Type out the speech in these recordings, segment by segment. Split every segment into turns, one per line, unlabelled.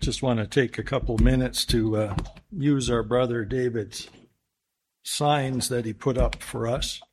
Just want to take a couple minutes to use our brother David's signs that he put up for us.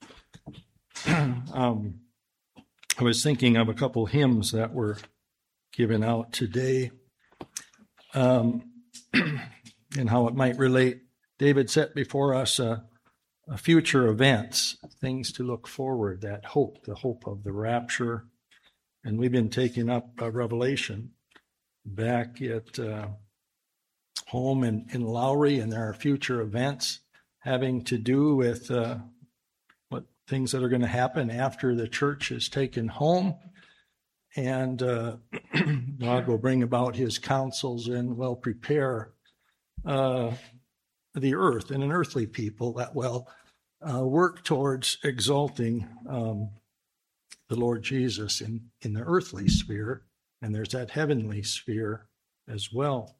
I was thinking of a couple hymns that were given out today and how it might relate. David set before us future events, things to look forward, that hope, the hope of the rapture. And we've been taking up Revelation back at home in Lowry, and there are future events having to do with what things that are going to happen after the church is taken home. And God will bring about his counsels and will prepare the earth and an earthly people that will work towards exalting the Lord Jesus in the earthly sphere, and there's that heavenly sphere as well.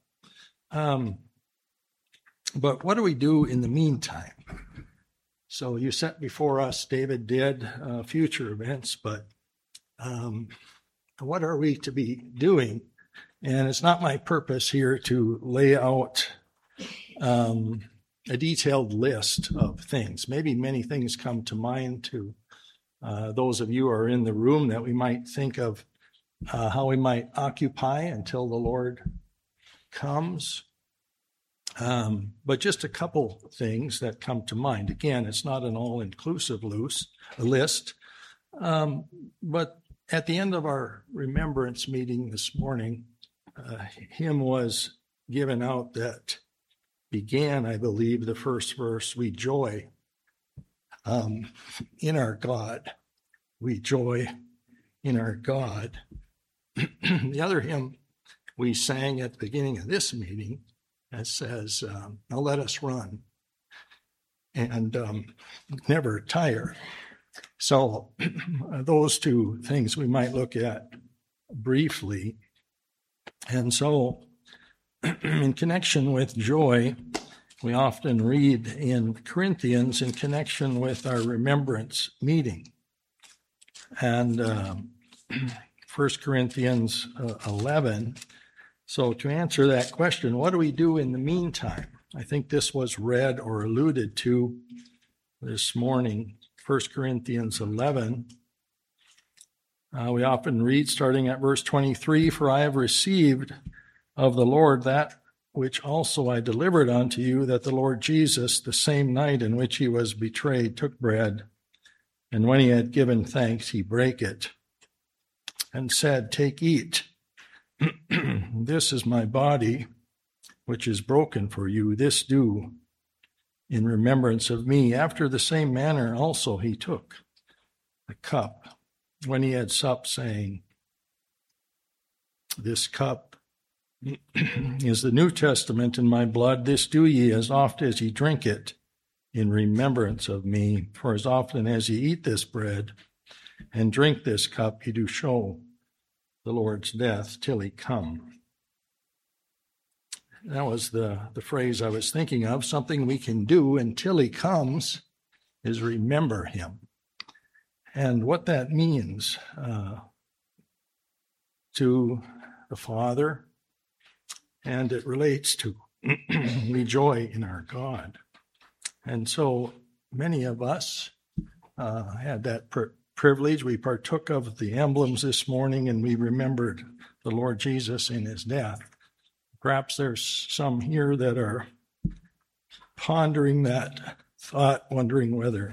But what do we do in the meantime? So you set before us, David did, future events, but what are we to be doing? And it's not my purpose here to lay out a detailed list of things. Maybe many things come to mind to those of you who are in the room that we might think of how we might occupy until the Lord comes. But just a couple things that come to mind. Again, it's not an all-inclusive list. But at the end of our remembrance meeting this morning, a hymn was given out that began, I believe, the first verse, "We joy in our God." We joy in our God. The other hymn we sang at the beginning of this meeting that says, "Now let us run and never tire." So those two things we might look at briefly. And so in connection with joy, we often read in Corinthians in connection with our remembrance meeting. And 1 Corinthians 11. So to answer that question, what do we do in the meantime? I think this was read or alluded to this morning, 1 Corinthians 11. We often read starting at verse 23, "For I have received of the Lord that which also I delivered unto you, that the Lord Jesus, the same night in which he was betrayed, took bread, and when he had given thanks, he brake it, and said, Take, eat. This is my body, which is broken for you. This do in remembrance of me. After the same manner also he took the cup when he had supped, saying, This cup is the New Testament in my blood. This do ye as oft as ye drink it in remembrance of me. For as often as ye eat this bread and drink this cup, ye do show the Lord's death till he come." That was the phrase I was thinking of. Something we can do until he comes is remember him. And what that means to the Father, and it relates to we joy in our God. And so many of us had that privilege. We partook of the emblems this morning, and we remembered the Lord Jesus in his death. Perhaps there's some here that are pondering that thought, wondering whether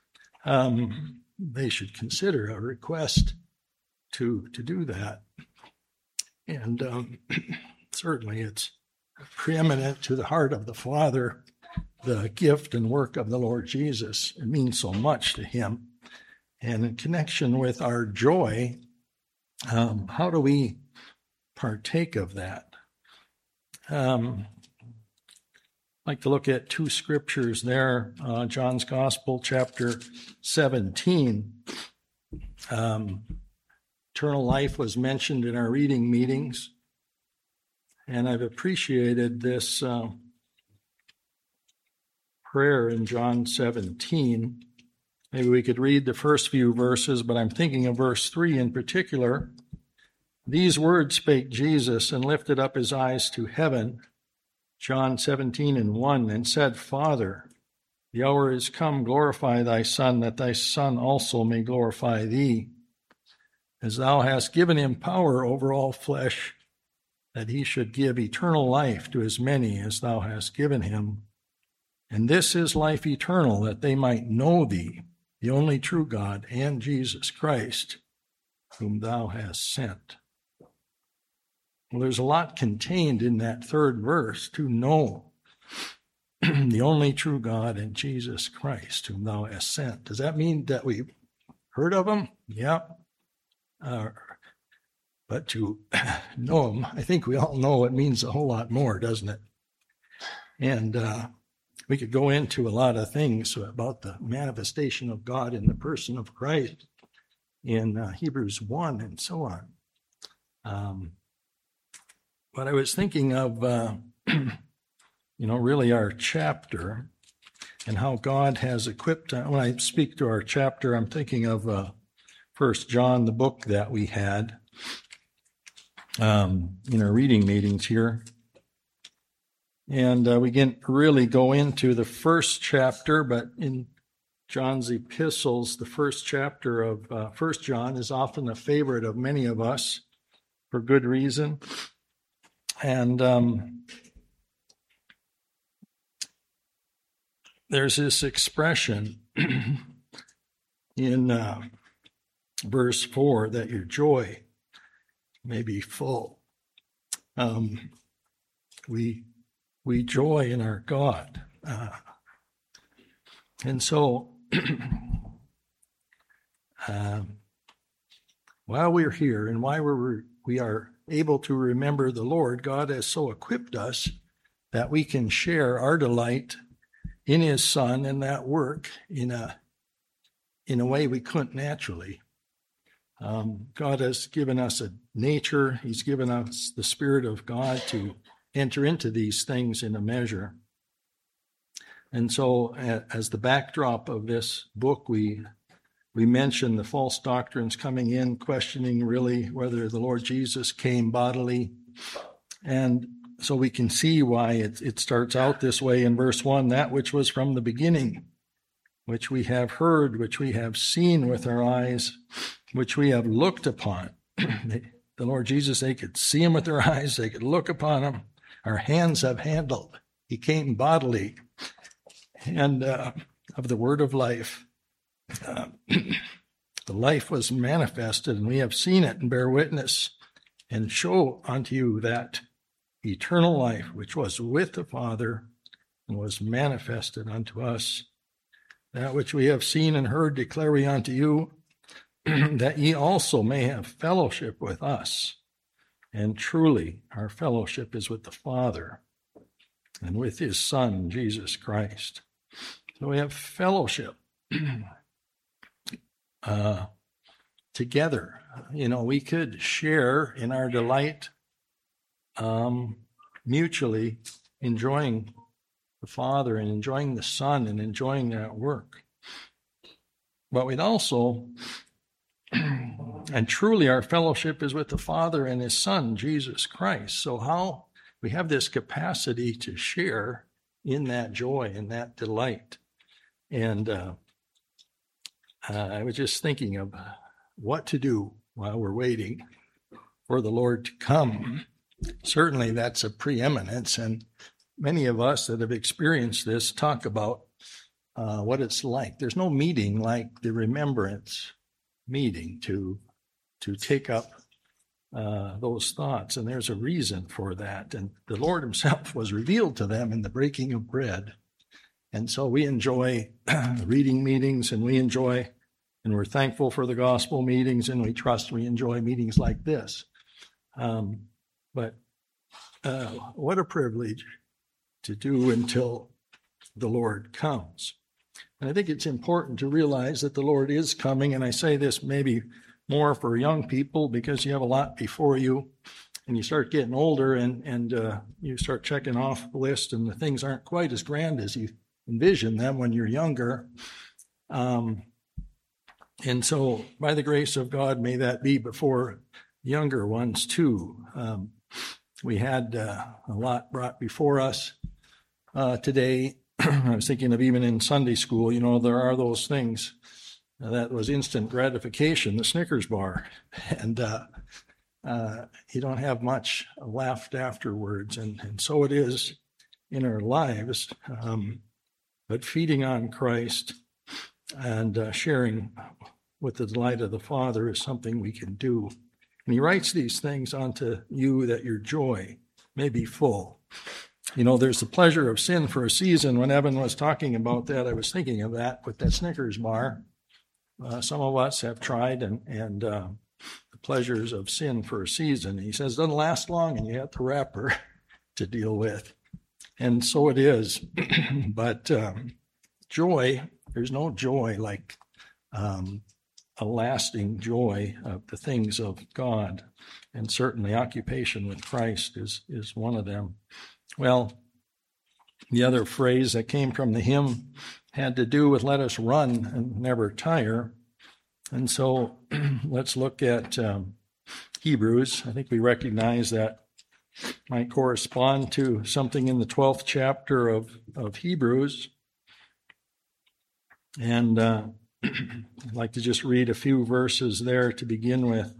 they should consider a request to do that. And certainly it's preeminent to the heart of the Father, the gift and work of the Lord Jesus. It means so much to him. And in connection with our joy, how do we partake of that? I'd like to look at two scriptures there. John's Gospel, chapter 17. Eternal life was mentioned in our reading meetings, and I've appreciated this prayer in John 17. Maybe we could read the first few verses, but I'm thinking of verse 3 in particular. These words spake Jesus, and lifted up his eyes to heaven, John 17:1, and said, Father, the hour is come, glorify thy Son, that thy Son also may glorify thee, as thou hast given him power over all flesh, that he should give eternal life to as many as thou hast given him. And this is life eternal, that they might know thee, the only true God, and Jesus Christ, whom thou hast sent. Well, there's a lot contained in that third verse, to know the only true God and Jesus Christ, whom thou hast sent. Does that mean that we've heard of him? Yeah. But to know him, I think we all know it means a whole lot more, doesn't it? And we could go into a lot of things about the manifestation of God in the person of Christ in Hebrews 1 and so on. But I was thinking of, really our chapter and how God has equipped. When I speak to our chapter, I'm thinking of 1 John, the book that we had in our reading meetings here. And we can really go into the first chapter, but in John's epistles, the first chapter of 1 John is often a favorite of many of us for good reason. And there's this expression in verse 4 that your joy may be full. We joy in our God. And so while we're here and while we are able to remember the Lord, God has so equipped us that we can share our delight in his Son and that work in a way we couldn't naturally. God has given us a nature. He's given us the Spirit of God to enter into these things in a measure. And so as the backdrop of this book, we mention the false doctrines coming in, questioning really whether the Lord Jesus came bodily. And so we can see why it starts out this way in verse 1, that which was from the beginning, which we have heard, which we have seen with our eyes, which we have looked upon. The Lord Jesus, they could see him with their eyes, they could look upon him. Our hands have handled. He came bodily. And of the word of life. The life was manifested, and we have seen it and bear witness, and show unto you that eternal life which was with the Father and was manifested unto us. That which we have seen and heard declare we unto you, that ye also may have fellowship with us. And truly our fellowship is with the Father and with his Son, Jesus Christ. So we have fellowship together. We could share in our delight, mutually enjoying the Father and enjoying the Son and enjoying that work. But we'd also, and truly our fellowship is with the Father and his Son, Jesus Christ. So how we have this capacity to share in that joy and that delight. And I was just thinking of what to do while we're waiting for the Lord to come. Certainly that's a preeminence, and many of us that have experienced this talk about what it's like. There's no meeting like the remembrance meeting to take up those thoughts, and there's a reason for that. And the Lord himself was revealed to them in the breaking of bread. And so we enjoy reading meetings, and we're thankful for the gospel meetings, and we enjoy meetings like this. But what a privilege to do until the Lord comes. And I think it's important to realize that the Lord is coming, and I say this maybe more for young people because you have a lot before you, and you start getting older, and you start checking off the list, and the things aren't quite as grand as you envision them when you're younger. And so by the grace of God, may that be before younger ones too. We had a lot brought before us today. I was thinking of even in Sunday school, there are those things that was instant gratification, the Snickers bar. And you don't have much left afterwards. And so it is in our lives. But feeding on Christ and sharing with the delight of the Father is something we can do. And he writes these things unto you that your joy may be full. There's the pleasure of sin for a season. When Evan was talking about that, I was thinking of that with that Snickers bar. Some of us have tried and the pleasures of sin for a season. He says it doesn't last long, and you have the wrapper to deal with. And so it is. But joy, there's no joy like a lasting joy of the things of God. And certainly occupation with Christ is one of them. Well, the other phrase that came from the hymn had to do with let us run and never tire. And so let's look at Hebrews. I think we recognize that might correspond to something in the 12th chapter of Hebrews. And I'd like to just read a few verses there to begin with.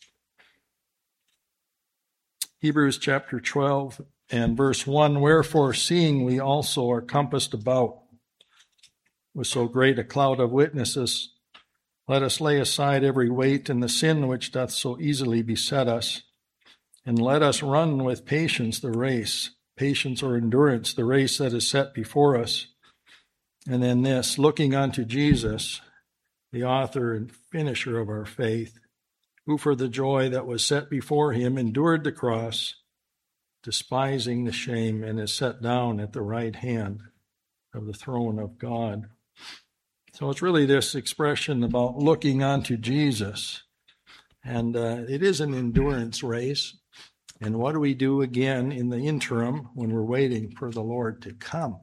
Hebrews chapter 12 and verse 1, wherefore seeing we also are compassed about with so great a cloud of witnesses, let us lay aside every weight and the sin which doth so easily beset us, and let us run with patience the race, patience or endurance, the race that is set before us. And then this, looking unto Jesus, the author and finisher of our faith, who for the joy that was set before him endured the cross, despising the shame, and is set down at the right hand of the throne of God. So it's really this expression about looking unto Jesus. And it is an endurance race. And what do we do again in the interim when we're waiting for the Lord to come?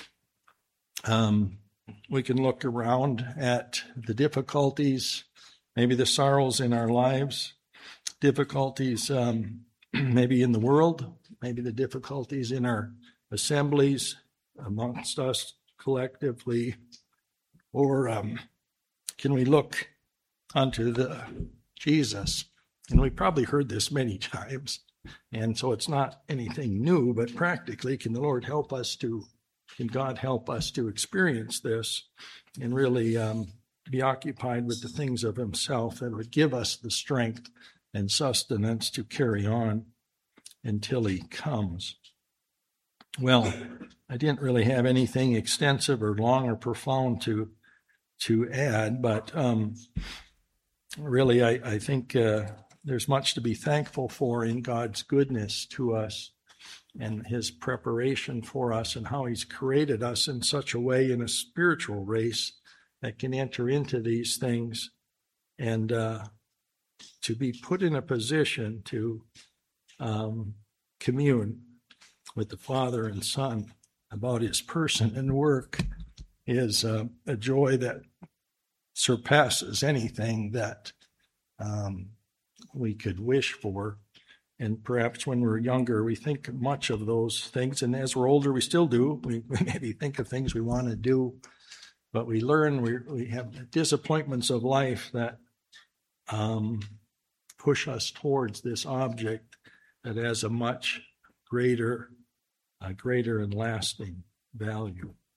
We can look around at the difficulties, maybe the sorrows in our lives, difficulties maybe in the world, maybe the difficulties in our assemblies amongst us collectively, or can we look unto the Jesus? And we've probably heard this many times, and so it's not anything new, but practically, can God help us to experience this and really be occupied with the things of himself that would give us the strength and sustenance to carry on until he comes. Well, I didn't really have anything extensive or long or profound to add, but really I think there's much to be thankful for in God's goodness to us and his preparation for us and how he's created us in such a way in a spiritual race that can enter into these things and to be put in a position to commune with the Father and Son about his person and work is a joy that surpasses anything that we could wish for. And perhaps when we're younger, we think much of those things. And as we're older, we still do. We maybe think of things we want to do. But we learn, we have disappointments of life that push us towards this object that has a much greater and lasting value.